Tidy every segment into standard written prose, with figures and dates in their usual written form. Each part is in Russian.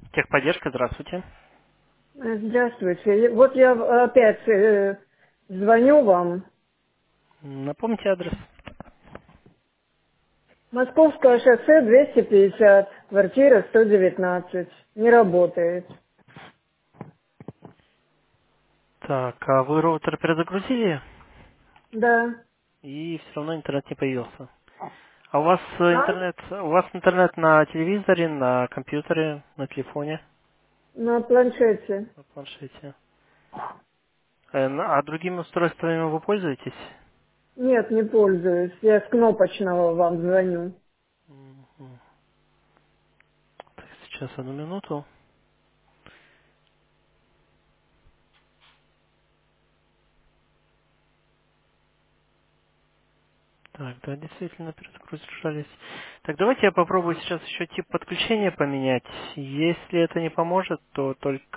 Техподдержка, здравствуйте. Здравствуйте. Вот я опять звоню вам. Напомните адрес. Московское шоссе 250, квартира 119. Не работает. Так, а вы роутер перезагрузили, Да. и все равно интернет не появился. А у вас А? интернет на телевизоре, на компьютере, на телефоне, На планшете. на планшете? А другими устройствами вы пользуетесь? Нет, не пользуюсь. Я с кнопочного вам звоню. Мгм. Так, сейчас, одну минуту. Так, да, действительно перезагружались. Так, давайте я попробую сейчас еще тип подключения поменять. Если это не поможет, то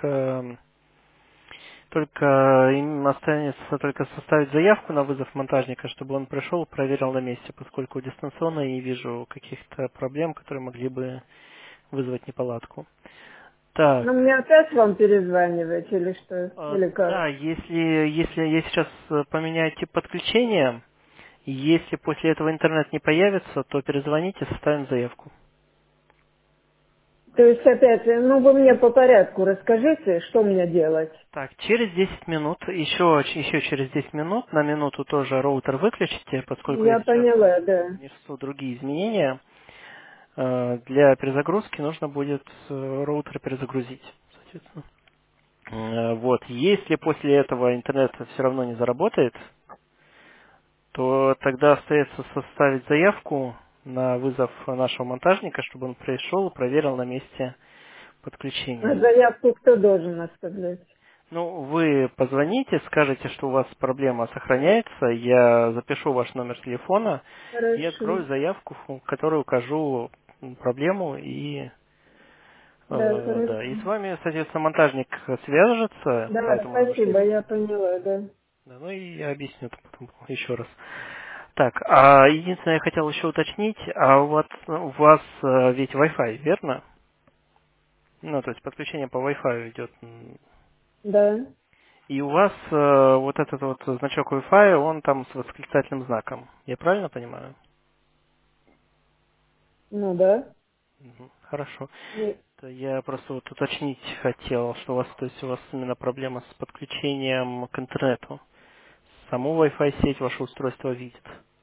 только им останется только составить заявку на вызов монтажника, чтобы он пришел и проверил на месте, поскольку дистанционно я не вижу каких-то проблем, которые могли бы вызвать неполадку. Так, Ну, мне опять вам перезванивать или что? Или как? да, если я сейчас поменяю тип подключения, если после этого интернет не появится, то перезвоните, составим заявку. То есть опять, ну вы мне по порядку расскажите, что мне делать. Так, через 10 минут, еще через 10 минут, на минуту тоже роутер выключите, поскольку я Я сейчас поняла, да. внесу другие изменения. Для перезагрузки нужно будет роутер перезагрузить, соответственно. Вот, если после этого интернет все равно не заработает, то тогда остается составить заявку на вызов нашего монтажника, чтобы он пришел и проверил на месте А подключение. заявку кто должен оставлять? Ну, вы позвоните, скажете, что у вас проблема сохраняется, я запишу ваш номер телефона и Хорошо. открою заявку, в которой укажу проблему и Да, да, и хорошо. с вами, соответственно, монтажник свяжется по Да, этому номеру спасибо, телефона. я поняла, да. Да, ну и я объясню это потом еще раз. Так, а единственное, я хотел еще уточнить, а у вас ведь Wi-Fi, верно? Ну, то есть подключение по Wi-Fi идет. Да, И у вас вот этот вот значок Wi-Fi, он там с восклицательным знаком. Я правильно понимаю? ну да. Хорошо. И- Это я просто вот уточнить хотел, что у вас именно проблема с подключением к интернету. Саму Wi-Fi сеть ваше устройство видит.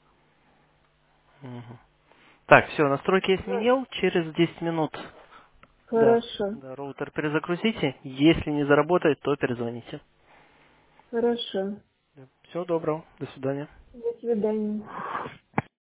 Мгм. Так, все, настройки я сменил. Через 10 минут, да, Хорошо, да, роутер перезагрузите. Если не заработает, то перезвоните. хорошо. Всего доброго. До свидания. До свидания.